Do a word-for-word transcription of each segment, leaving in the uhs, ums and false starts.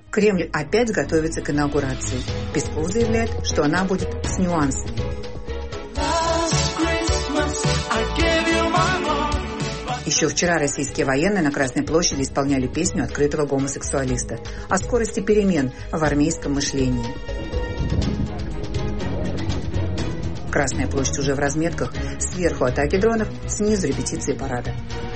Кремль опять готовится к инаугурации. Песков заявляет, что она будет с нюансами. Еще вчера российские военные на Красной площади исполняли песню открытого гомосексуалиста о скорости перемен в армейском мышлении. Красная площадь уже в разметках. Сверху атаки дронов, снизу репетиции парада.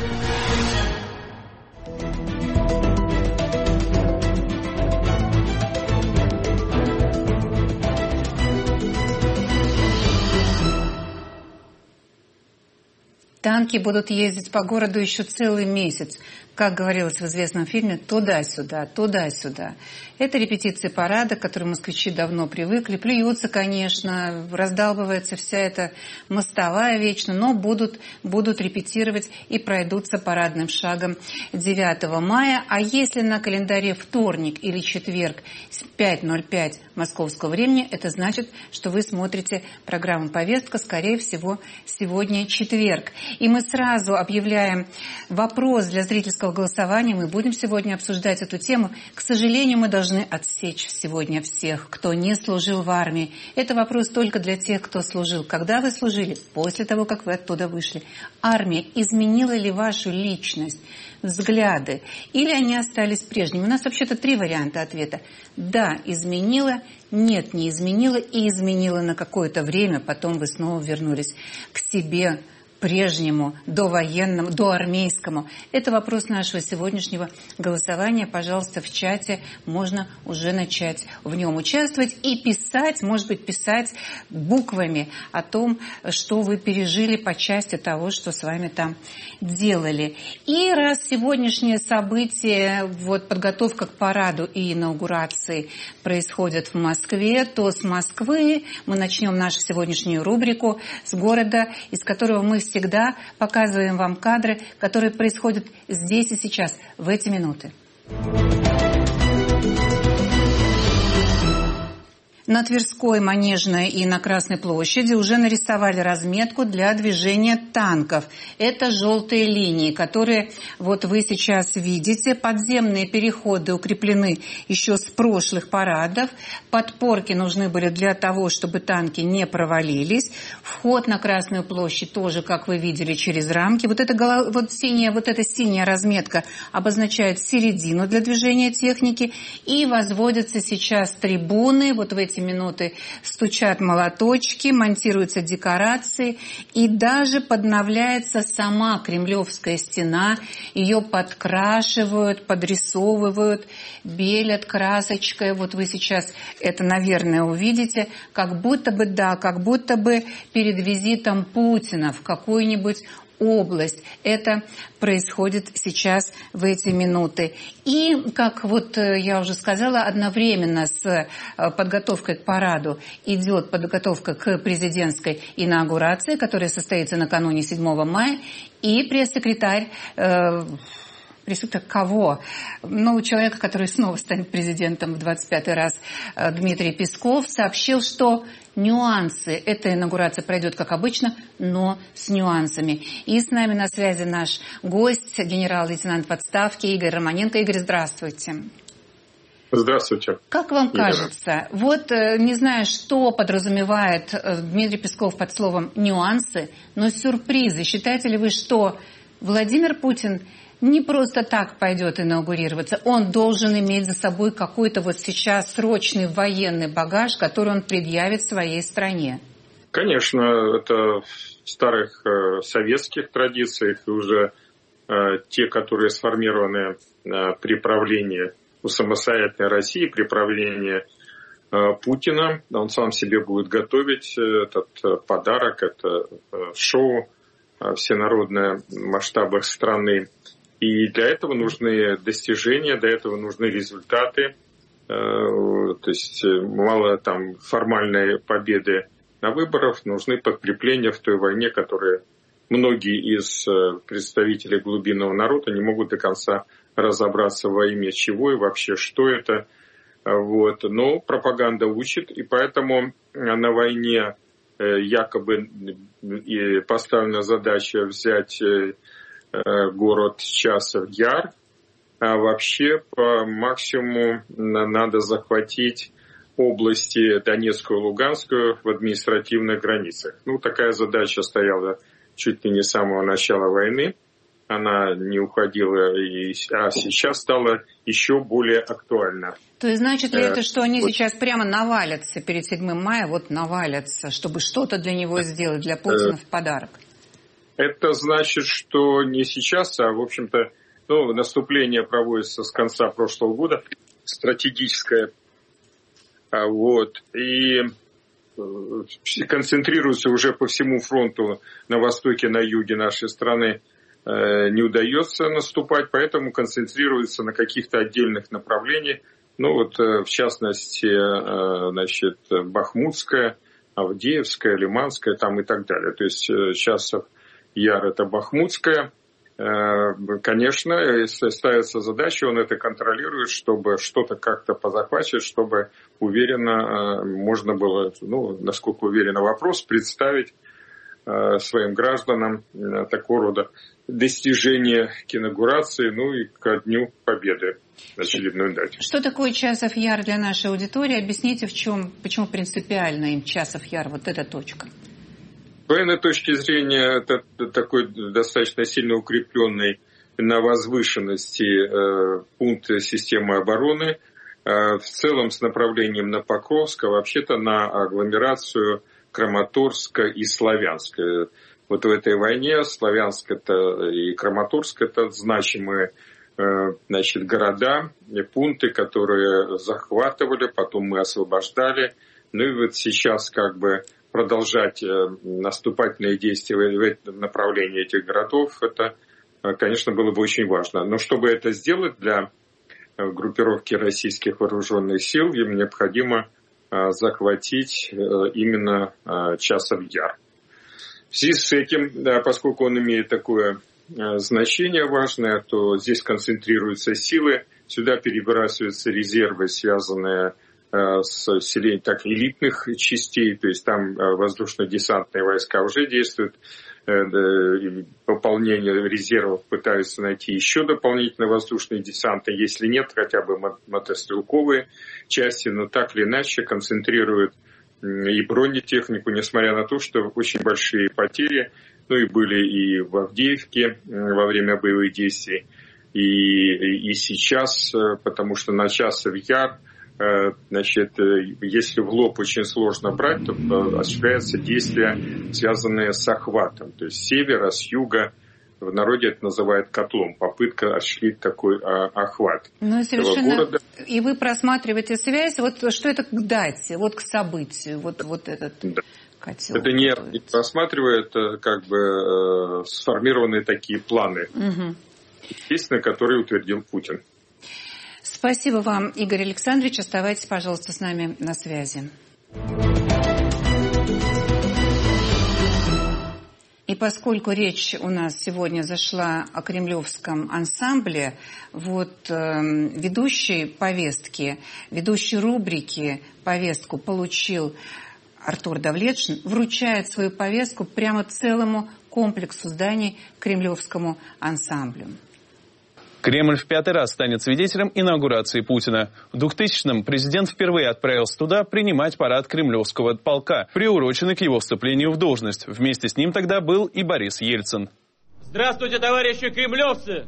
Танки будут ездить по городу еще целый месяц. Как говорилось в известном фильме, туда-сюда, туда-сюда. Это репетиции парада, к которым москвичи давно привыкли. Плюются, конечно, раздалбывается вся эта мостовая вечно, но будут, будут репетировать и пройдутся парадным шагом девятого мая. А если на календаре вторник или четверг пять ноль пять московского времени, это значит, что вы смотрите программу «Повестка», скорее всего, сегодня четверг. И мы сразу объявляем вопрос для зрительского голосования. Мы будем сегодня обсуждать эту тему. К сожалению, мы должны отсечь сегодня всех, кто не служил в армии. Это вопрос только для тех, кто служил. Когда вы служили? После того, как вы оттуда вышли. Армия изменила ли вашу личность, взгляды? Или они остались прежними? У нас вообще-то три варианта ответа. Да, изменила. Нет, не изменила. И изменила на какое-то время. Потом вы снова вернулись к себе, прежнему, довоенному, доармейскому. Это вопрос нашего сегодняшнего голосования. Пожалуйста, в чате можно уже начать в нем участвовать и писать, может быть, писать буквами о том, что вы пережили по части того, что с вами там делали. И раз сегодняшнее событие, вот подготовка к параду и инаугурации происходит в Москве, то с Москвы мы начнем нашу сегодняшнюю рубрику с города, из которого мы всегда показываем вам кадры, которые происходят здесь и сейчас, в эти минуты. На Тверской, Манежной и на Красной площади уже нарисовали разметку для движения танков. Это желтые линии, которые вот вы сейчас видите. Подземные переходы укреплены еще с прошлых парадов. Подпорки нужны были для того, чтобы танки не провалились. Вход на Красную площадь тоже, как вы видели, через рамки. Вот эта, вот синяя, вот эта синяя разметка обозначает середину для движения техники. И возводятся сейчас трибуны. Вот в эти минуты стучат молоточки, монтируются декорации, и даже подновляется сама Кремлевская стена. Ее подкрашивают, подрисовывают, белят красочкой. Вот вы сейчас это, наверное, увидите. Как будто бы, да, как будто бы перед визитом Путина в какую-нибудь область. Это происходит сейчас в эти минуты. И, как вот я уже сказала, одновременно с подготовкой к параду идет подготовка к президентской инаугурации, которая состоится накануне седьмого мая, и пресс-секретарь э, Присутствие кого? Ну, человека, который снова станет президентом в двадцать пятый раз, Дмитрий Песков, сообщил, что нюансы. Эта инаугурация пройдет, как обычно, но с нюансами. И с нами на связи наш гость, генерал-лейтенант в отставке Игорь Романенко. Игорь, здравствуйте. Здравствуйте. Как вам кажется, вот не знаю, что подразумевает Дмитрий Песков под словом «нюансы», но сюрпризы. Считаете ли вы, что Владимир Путин не просто так пойдет инаугурироваться, он должен иметь за собой какой-то вот сейчас срочный военный багаж, который он предъявит своей стране? Конечно, это в старых э, советских традициях, и уже э, те, которые сформированы э, при правлении у самостоятельной России, при правлении э, Путина. Он сам себе будет готовить этот э, подарок, это э, шоу э, всенародное в масштабах страны. И для этого нужны достижения, для этого нужны результаты. То есть мало там формальной победы на выборах, нужны подкрепления в той войне, которые многие из представителей глубинного народа не могут до конца разобраться во имя чего и вообще что это. Вот. Но пропаганда учит, и поэтому на войне якобы поставлена задача взять город Часов Яр, А вообще по максимуму надо захватить области Донецкую и Луганскую в административных границах. Ну, такая задача стояла чуть ли не с самого начала войны. Она не уходила, и, а сейчас стала еще более актуальна. То есть значит ли это, что они вот сейчас прямо навалятся перед седьмым мая, вот навалятся, чтобы что-то для него сделать, для Путина в подарок? Это значит, что не сейчас, а, в общем-то, ну, наступление проводится с конца прошлого года, стратегическое, вот, и концентрируется уже по всему фронту на востоке, на юге нашей страны не удается наступать, поэтому концентрируется на каких-то отдельных направлениях, ну вот в частности, значит, Бахмутская, Авдеевская, Лиманская там и так далее. То есть Часов Яр — это Бахмутская. Конечно, ставится задача, он это контролирует, чтобы что-то как-то позахватить, чтобы уверенно можно было, ну, насколько уверенно вопрос, представить своим гражданам такого рода достижения к инаугурации, ну и ко Дню Победы, очередной дате. Что такое Часов Яр для нашей аудитории? Объясните, в чем, почему принципиально им Часов Яр, вот эта точка? С военной точки зрения, это такой достаточно сильно укрепленный на возвышенности э, пункт системы обороны, э, в целом с направлением на Покровск, а вообще-то на агломерацию Краматорска и Славянска. Вот в этой войне Славянск это и Краматорск — это значимые э, значит, города, пункты, которые захватывали, потом мы освобождали. Ну и вот сейчас как бы продолжать наступательные действия в направлении этих городов, это, конечно, было бы очень важно. Но чтобы это сделать для группировки российских вооруженных сил, им необходимо захватить именно Часов Яр. В связи с этим, поскольку он имеет такое значение важное, то здесь концентрируются силы, сюда перебрасываются резервы, связанные с усилением так элитных частей, то есть там воздушно-десантные войска уже действуют, пополнение резервов пытаются найти еще дополнительные воздушные десанты, если нет, хотя бы мотострелковые части, но так или иначе концентрируют и бронетехнику, несмотря на то, что очень большие потери, ну и были и в Авдеевке во время боевых действий, и, и сейчас, потому что на Часов Яр, значит, если в лоб очень сложно брать, то осуществляются действия, связанные с охватом. То есть с севера, с юга, в народе это называют котлом, попытка осуществить такой а, охват. Ну и совершенно. Города. И вы просматриваете связь, вот что это к дате, вот к событию, вот, вот этот да. котел. Это не, не просматривает, как бы э, сформированные такие планы, угу. естественно, которые утвердил Путин. Спасибо вам, Игорь Александрович. Оставайтесь, пожалуйста, с нами на связи. И поскольку речь у нас сегодня зашла о кремлевском ансамбле, вот э, ведущий повестки, ведущий рубрики повестку получил Артур Давлетшин, вручает свою повестку прямо целому комплексу зданий кремлевскому ансамблю. Кремль в пятый раз станет свидетелем инаугурации Путина. В двухтысячном президент впервые отправился туда принимать парад кремлевского полка, приуроченный к его вступлению в должность. Вместе с ним тогда был и Борис Ельцин. Здравствуйте, товарищи кремлевцы!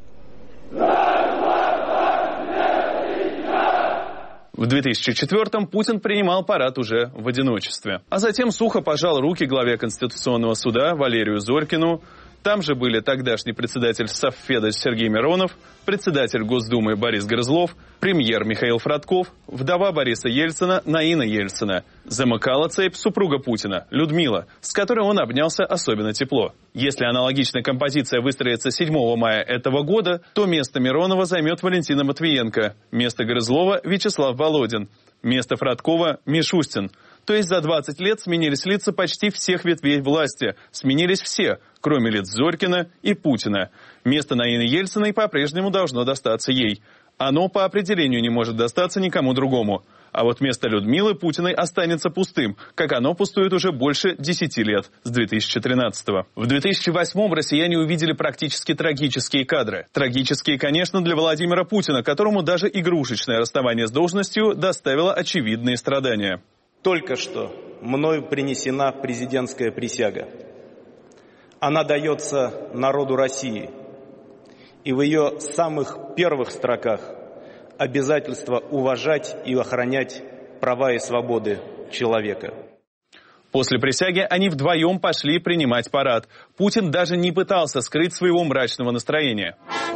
В две тысячи четвёртом Путин принимал парад уже в одиночестве. А затем сухо пожал руки главе Конституционного суда Валерию Зорькину. Там же были тогдашний председатель Совфеда Сергей Миронов, председатель Госдумы Борис Грызлов, премьер Михаил Фродков, вдова Бориса Ельцина Наина Ельцина. Замыкала цепь супруга Путина, Людмила, с которой он обнялся особенно тепло. Если аналогичная композиция выстроится седьмого мая этого года, то место Миронова займет Валентина Матвиенко, место Грызлова – Вячеслав Володин, место Фродкова – Мишустин. То есть за двадцать лет сменились лица почти всех ветвей власти. Сменились все, кроме лиц Зорькина и Путина. Место Наины Ельциной по-прежнему должно достаться ей. Оно по определению не может достаться никому другому. А вот место Людмилы Путиной останется пустым, как оно пустует уже больше десяти лет, с две тысячи тринадцатого. В две тысячи восьмом россияне увидели практически трагические кадры. Трагические, конечно, для Владимира Путина, которому даже игрушечное расставание с должностью доставило очевидные страдания. Только что мною принесена президентская присяга. Она дается народу России. И в ее самых первых строках обязательство уважать и охранять права и свободы человека. После присяги они вдвоем пошли принимать парад. Путин даже не пытался скрыть своего мрачного настроения.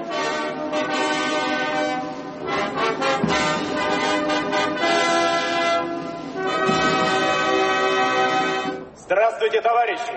Здравствуйте, товарищи!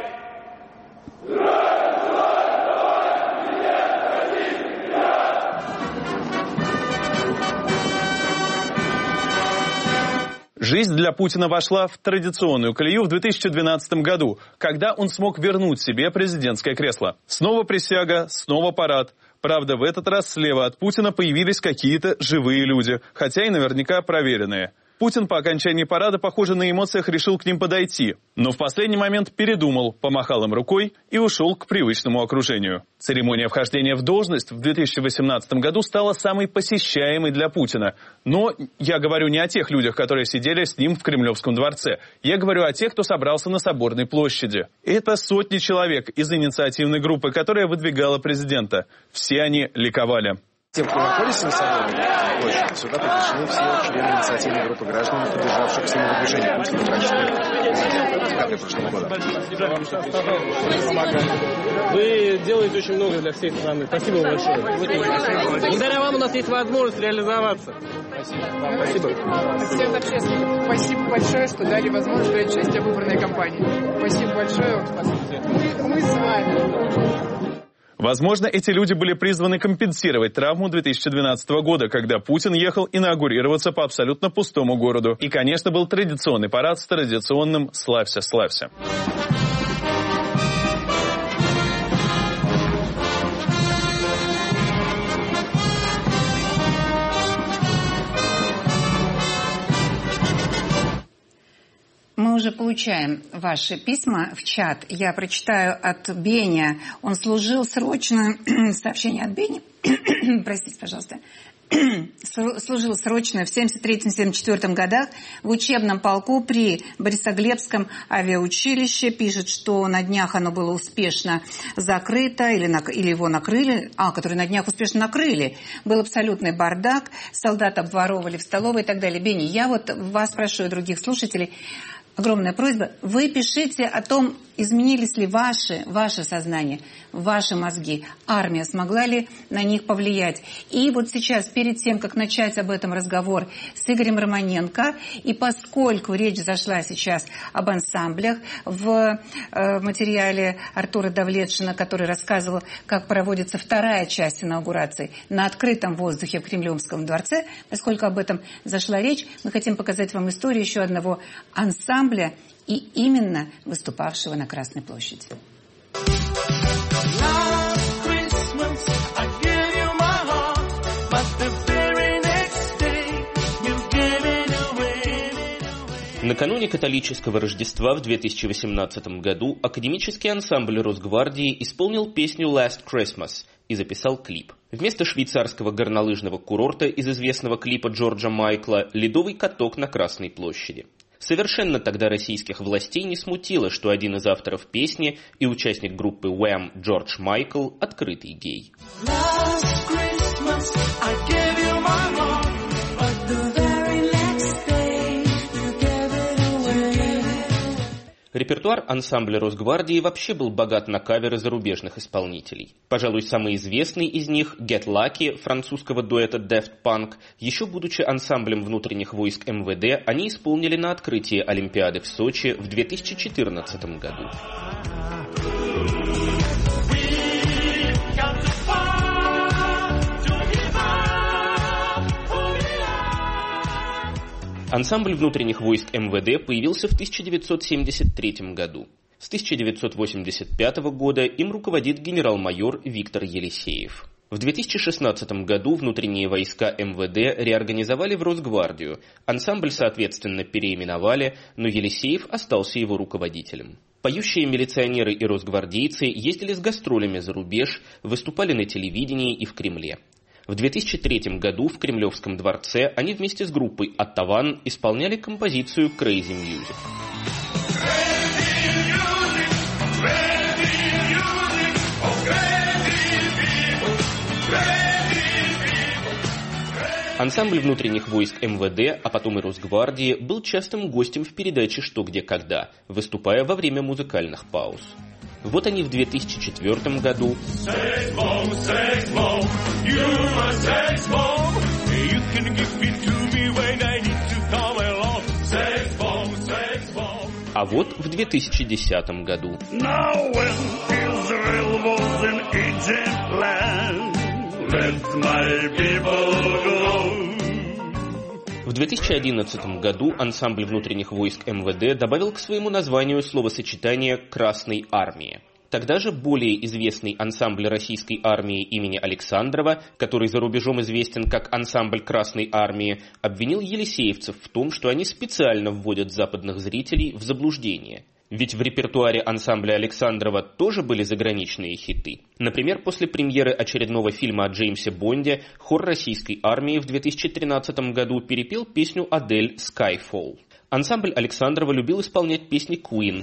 Жизнь для Путина вошла в традиционную колею в две тысячи двенадцатом году, когда он смог вернуть себе президентское кресло. Снова присяга, снова парад. Правда, в этот раз слева от Путина появились какие-то живые люди, хотя и наверняка проверенные. Путин по окончании парада, похоже, на эмоциях решил к ним подойти, но в последний момент передумал, помахал им рукой и ушел к привычному окружению. Церемония вхождения в должность в две тысячи восемнадцатом году стала самой посещаемой для Путина. Но я говорю не о тех людях, которые сидели с ним в Кремлевском дворце. Я говорю о тех, кто собрался на Соборной площади. Это сотни человек из инициативной группы, которая выдвигала президента. Все они ликовали. Тем, кто находится на Соборной площади, сюда пришли все члены инициативной группы граждан, поддержавших всему выдвижению Путина в качестве декабря прошлого года. Вы делаете очень много для всей страны. Спасибо большое. Благодаря вам у нас есть возможность реализоваться. Спасибо. Всем общественникам спасибо большое, что дали возможность принять участие в выборной кампании. Спасибо большое. Мы, мы с вами. Возможно, эти люди были призваны компенсировать травму две тысячи двенадцатого года, когда Путин ехал инаугурироваться по абсолютно пустому городу. И, конечно, был традиционный парад с традиционным «Славься, славься». Мы уже получаем ваши письма в чат. Я прочитаю от Беня. Он служил срочно... Сообщение от Бени. Простите, пожалуйста. Служил срочно в семьдесят третьем — семьдесят четвёртом годах в учебном полку при Борисоглебском авиаучилище. Пишет, что на днях оно было успешно закрыто, или, на, или его накрыли, а, который на днях успешно накрыли. Был абсолютный бардак, солдат обворовывали в столовой и так далее. Бенни, я вот вас прошу и других слушателей, огромная просьба, вы пишите о том, изменились ли ваши, ваше сознание, ваши мозги, армия смогла ли на них повлиять. И вот сейчас, перед тем, как начать об этом разговор с Игорем Романенко, и поскольку речь зашла сейчас об ансамблях в э, материале Артура Давлетшина, который рассказывал, как проводится вторая часть инаугурации на открытом воздухе в Кремлевском дворце, поскольку об этом зашла речь, мы хотим показать вам историю еще одного ансамбля, и именно выступавшего на Красной площади. Накануне католического Рождества в две тысячи восемнадцатом году академический ансамбль Росгвардии исполнил песню «Last Christmas» и записал клип. Вместо швейцарского горнолыжного курорта из известного клипа Джорджа Майкла ледовый каток на Красной площади. Совершенно тогда российских властей не смутило, что один из авторов песни и участник группы Wham Джордж Майкл – открытый гей. Репертуар ансамбля Росгвардии вообще был богат на каверы зарубежных исполнителей. Пожалуй, самый известный из них, Get Lucky, французского дуэта Daft Punk, еще будучи ансамблем внутренних войск эм вэ дэ, они исполнили на открытии Олимпиады в Сочи в две тысячи четырнадцатом году. Ансамбль внутренних войск эм вэ дэ появился в тысяча девятьсот семьдесят третьем году. С тысяча девятьсот восемьдесят пятого года им руководит генерал-майор Виктор Елисеев. В две тысячи шестнадцатом году внутренние войска эм вэ дэ реорганизовали в Росгвардию, ансамбль, соответственно, переименовали, но Елисеев остался его руководителем. Поющие милиционеры и росгвардейцы ездили с гастролями за рубеж, выступали на телевидении и в Кремле. В две тысячи третьем году в Кремлевском дворце они вместе с группой «Оттаван» исполняли композицию «Crazy Music». Ансамбль внутренних войск эм вэ дэ, а потом и Росгвардии, был частым гостем в передаче «Что, где, когда», выступая во время музыкальных пауз. Вот они в две тысячи четвёртом году. А вот в две тысячи десятом году. В две тысячи одиннадцатом году ансамбль внутренних войск эм вэ дэ добавил к своему названию словосочетание «Красной армии». Тогда же более известный ансамбль российской армии имени Александрова, который за рубежом известен как ансамбль Красной армии, обвинил елисеевцев в том, что они специально вводят западных зрителей в заблуждение. Ведь в репертуаре ансамбля Александрова тоже были заграничные хиты. Например, после премьеры очередного фильма о Джеймсе Бонде хор российской армии в две тысячи тринадцатом году перепел песню Адель «Skyfall». Ансамбль Александрова любил исполнять песни Queen.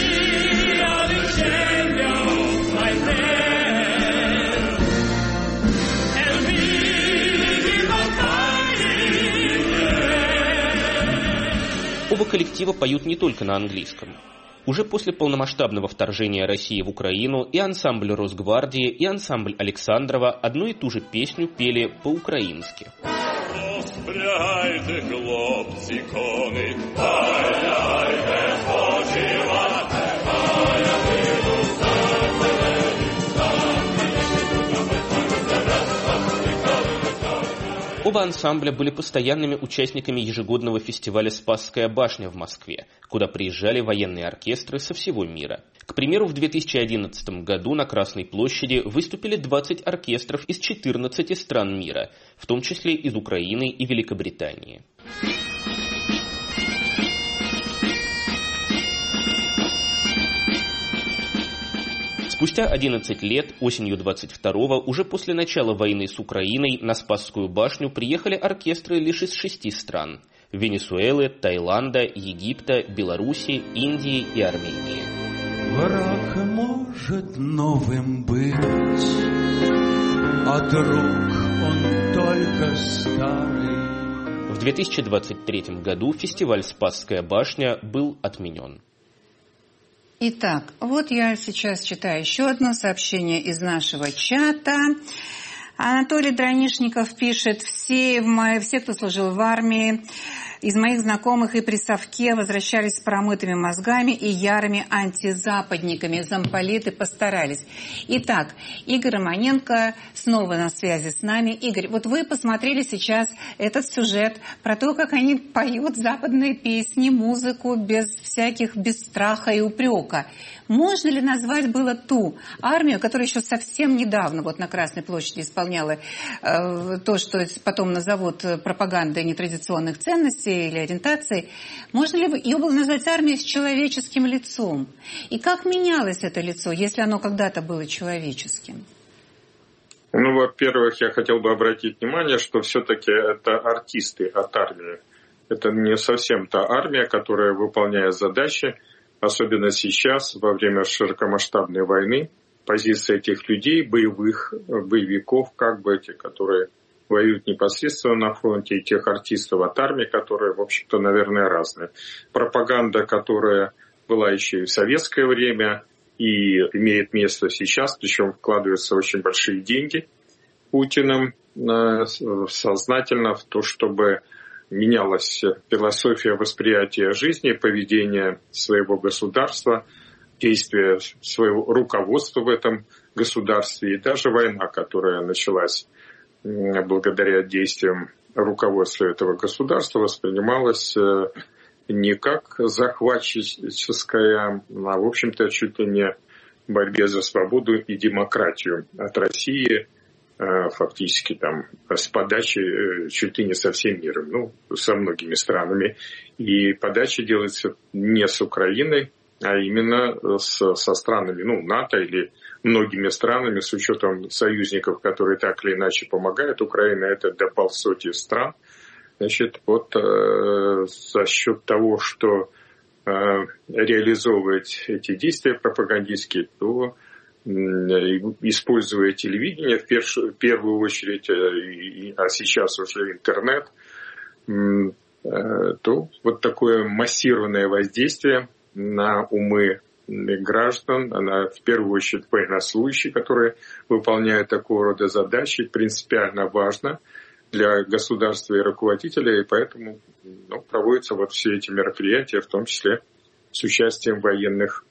Оба коллектива поют не только на английском. Уже после полномасштабного вторжения России в Украину и ансамбль Росгвардии, и ансамбль Александрова одну и ту же песню пели по-украински. Оба ансамбля были постоянными участниками ежегодного фестиваля «Спасская башня» в Москве, куда приезжали военные оркестры со всего мира. К примеру, в две тысячи одиннадцатом году на Красной площади выступили двадцать оркестров из четырнадцати стран мира, в том числе из Украины и Великобритании. Спустя одиннадцать лет, осенью двадцать второго, уже после начала войны с Украиной, на Спасскую башню приехали оркестры лишь из шести стран – Венесуэлы, Таиланда, Египта, Беларуси, Индии и Армении. Враг может новым быть, а друг он только старый. В две тысячи двадцать третьем году фестиваль «Спасская башня» был отменен. Итак, вот я сейчас читаю еще одно сообщение из нашего чата. Анатолий Дранишников пишет: все, в моей, все, кто служил в армии, из моих знакомых и при совке возвращались с промытыми мозгами и ярыми антизападниками. Замполиты постарались. Итак, Игорь Романенко снова на связи с нами. Игорь, вот вы посмотрели сейчас этот сюжет про то, как они поют западные песни, музыку без всяких, без страха и упрека. Можно ли назвать было ту армию, которая еще совсем недавно вот на Красной площади исполняла э, то, что потом назовут пропагандой нетрадиционных ценностей или ориентаций, можно ли ее было назвать армией с человеческим лицом? И как менялось это лицо, если оно когда-то было человеческим? Ну, во-первых, я хотел бы обратить внимание, что все-таки это артисты от армии. Это не совсем та армия, которая, выполняя задачи, особенно сейчас, во время широкомасштабной войны, позиция этих людей, боевых, боевиков, как бы эти, которые воюют непосредственно на фронте, и тех артистов от армии, которые, в общем-то, наверное, разные. Пропаганда, которая была еще и в советское время и имеет место сейчас, причем вкладываются очень большие деньги Путиным сознательно в то, чтобы менялась философия восприятия жизни, поведение своего государства, действия своего руководства в этом государстве. И даже война, которая началась благодаря действиям руководства этого государства, воспринималась не как захватческая, а, в общем-то, чуть ли не борьбе за свободу и демократию от России, фактически там с подачи чуть ли не со всем миром, ну, со многими странами. И подача делается не с Украиной, а именно с, со странами, ну, НАТО или многими странами, с учетом союзников, которые так или иначе помогают Украине, это до полсотни стран. Значит, вот э, за счет того, что э, реализовывать эти действия пропагандистские, то э, используя телевидение в, перш, в первую очередь, э, а сейчас уже интернет, э, то вот такое массированное воздействие на умы граждан, на, в первую очередь военнослужащих, которые выполняют такого рода задачи, принципиально важно для государства и руководителя, и поэтому ну, проводятся вот все эти мероприятия, в том числе с участием военных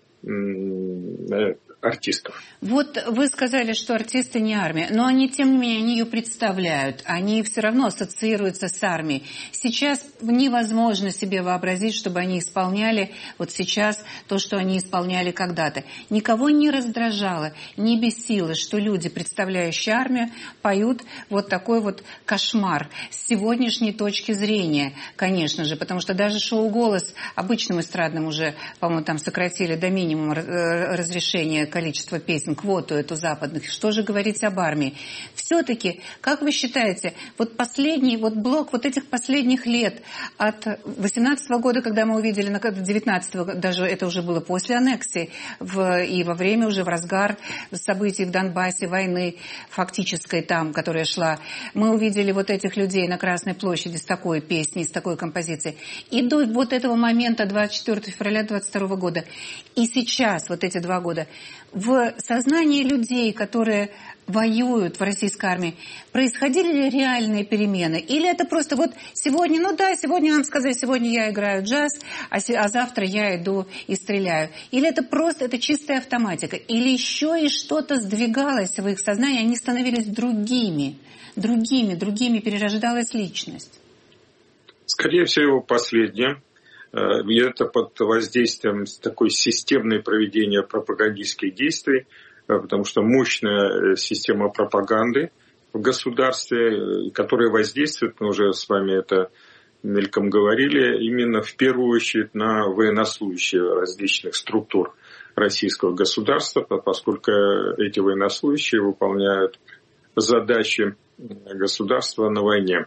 м- артистов. Вот вы сказали, что артисты не армия, но они, тем не менее, они ее представляют, они все равно ассоциируются с армией. Сейчас невозможно себе вообразить, чтобы они исполняли вот сейчас то, что они исполняли когда-то. Никого не раздражало, не бесило, что люди, представляющие армию, поют вот такой вот кошмар с сегодняшней точки зрения, конечно же, потому что даже шоу «Голос» обычным эстрадным уже, по-моему, там сократили до минимума разрешения количество песен, квоту эту западных. Что же говорить об армии? Все-таки, как вы считаете, вот последний вот блок вот этих последних лет от восемнадцатого года, когда мы увидели, на девятнадцатого, даже это уже было после аннексии, в, и во время уже в разгар событий в Донбассе, войны фактической там, которая шла, мы увидели вот этих людей на Красной площади с такой песней, с такой композицией. И до вот этого момента, двадцать четвёртого февраля двадцать второго года, и сейчас, вот эти два года, в сознании людей, которые воюют в российской армии, происходили ли реальные перемены? Или это просто вот сегодня, ну да, сегодня нам сказали, сегодня я играю джаз, а, се- а завтра я иду и стреляю? Или это просто, это чистая автоматика? Или еще и что-то сдвигалось в их сознании, они становились другими, другими, другими, перерождалась личность? Скорее всего, последнее. И это под воздействием такой системной проведения пропагандистских действий, потому что мощная система пропаганды в государстве, которая воздействует, мы уже с вами это мельком говорили, именно в первую очередь на военнослужащих различных структур российского государства, поскольку эти военнослужащие выполняют задачи государства на войне.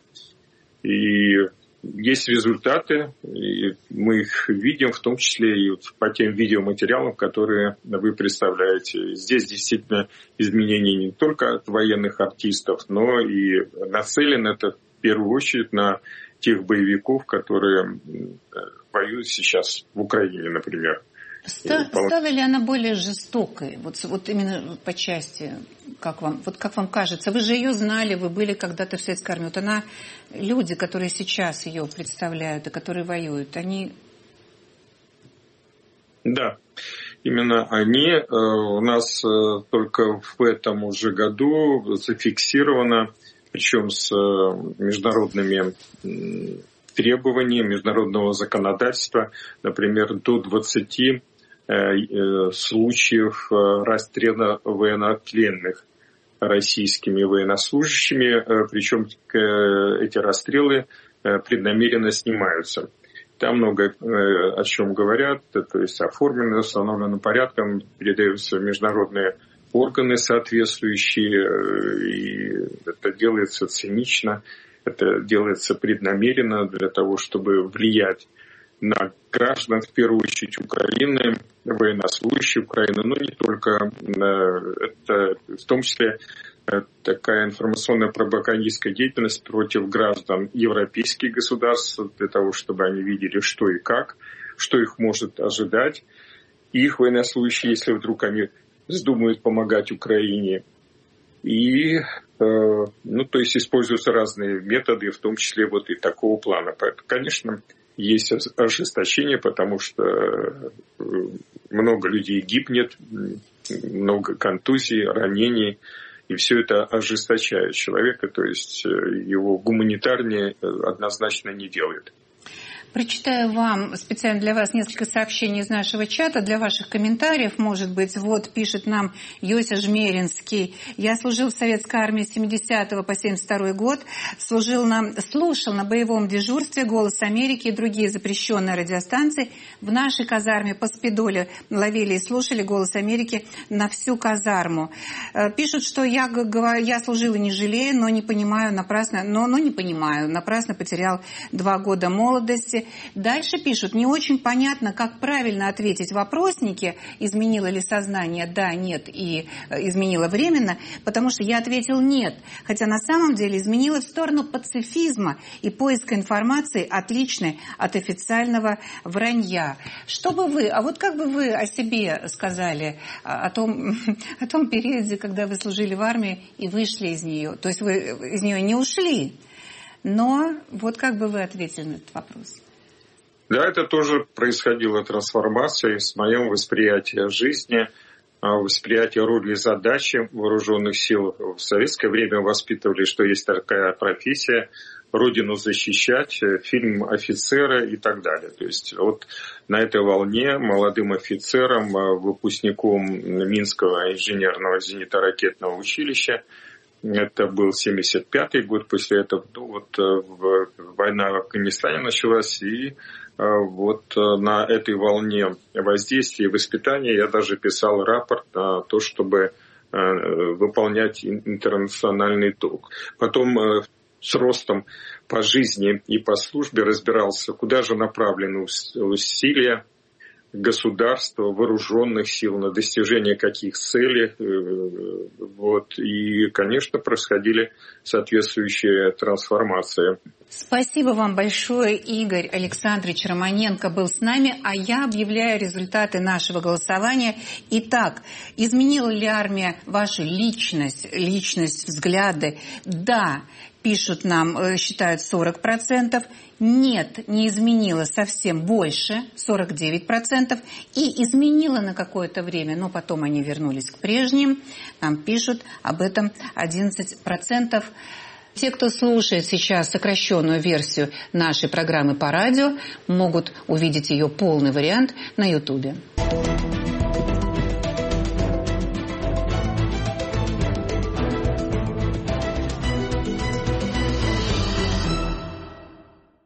И есть результаты, и мы их видим, в том числе и по тем видеоматериалам, которые вы представляете. Здесь действительно изменения не только от военных артистов, но и нацелено это в первую очередь на тех боевиков, которые воюют сейчас в Украине, например. Ста- стала ли она более жестокой? Вот, вот именно по части, как вам, вот как вам кажется? Вы же ее знали, вы были когда-то в советской армии. Вот она, люди, которые сейчас ее представляют и которые воюют, они... Да, именно они. У нас только в этом уже году зафиксировано, причем с международными требованиями международного законодательства, например, до двадцати случаев расстрела военнопленных российскими военнослужащими, причем эти расстрелы преднамеренно снимаются. Там много о чем говорят, то есть оформлено установленным порядком, передаются в международные органы соответствующие, и это делается цинично, это делается преднамеренно для того, чтобы влиять на граждан, в первую очередь Украины, военнослужащих Украины, но не только. Это в том числе такая информационная пропагандистская деятельность против граждан европейских государств, для того, чтобы они видели, что и как, что их может ожидать. И их военнослужащие, если вдруг они вздумают помогать Украине. И, ну, то есть используются разные методы, в том числе вот и такого плана. Поэтому, конечно, есть ожесточение, потому что много людей гибнет, много контузий, ранений, и все это ожесточает человека, то есть его гуманитарнее однозначно не делает. Прочитаю вам специально для вас несколько сообщений из нашего чата, для ваших комментариев, может быть. Вот пишет нам Йося Жмеринский. Я служил в советской армии с семидесятого по семьдесят второй год, служил на, слушал на боевом дежурстве «Голос Америки» и другие запрещенные радиостанции. В нашей казарме по спидоле ловили и слушали «Голос Америки» на всю казарму. Пишут, что я, я служил и не жалею, но не понимаю напрасно, но, но не понимаю, напрасно потерял два года молодости. Дальше пишут, не очень понятно, как правильно ответить в вопроснике, изменило ли сознание, да, нет, и изменило временно, потому что я ответил нет, хотя на самом деле изменило в сторону пацифизма и поиска информации, отличной от официального вранья. Что бы вы, а вот как бы вы о себе сказали, о том, о том периоде, когда вы служили в армии и вышли из нее, то есть вы из нее не ушли, но вот как бы вы ответили на этот вопрос? Да, это тоже происходила трансформация с моего восприятия жизни, восприятия роли и задачи вооруженных сил. В советское время воспитывали, что есть такая профессия — родину защищать, фильм «Офицеры» и так далее. То есть вот на этой волне молодым офицером, выпускником Минского инженерного зенитно-ракетного училища, это был семьдесят пятый год, после этого ну, вот, война в Афганистане началась, и вот на этой волне воздействия и воспитания я даже писал рапорт на то, чтобы выполнять интернациональный долг. Потом с ростом по жизни и по службе разбирался, куда же направлены усилия государства, вооруженных сил, на достижение каких целей. Вот. И, конечно, происходили соответствующие трансформации. Спасибо вам большое, Игорь Александрович Романенко был с нами, а я объявляю результаты нашего голосования. Итак, изменила ли армия вашу личность, личность, взгляды? Да, пишут нам, считают сорок процентов. Нет, не изменила совсем больше, сорок девять процентов. И изменила на какое-то время, но потом они вернулись к прежним. Нам пишут об этом одиннадцать процентов. Те, кто слушает сейчас сокращенную версию нашей программы по радио, могут увидеть ее полный вариант на Ютубе.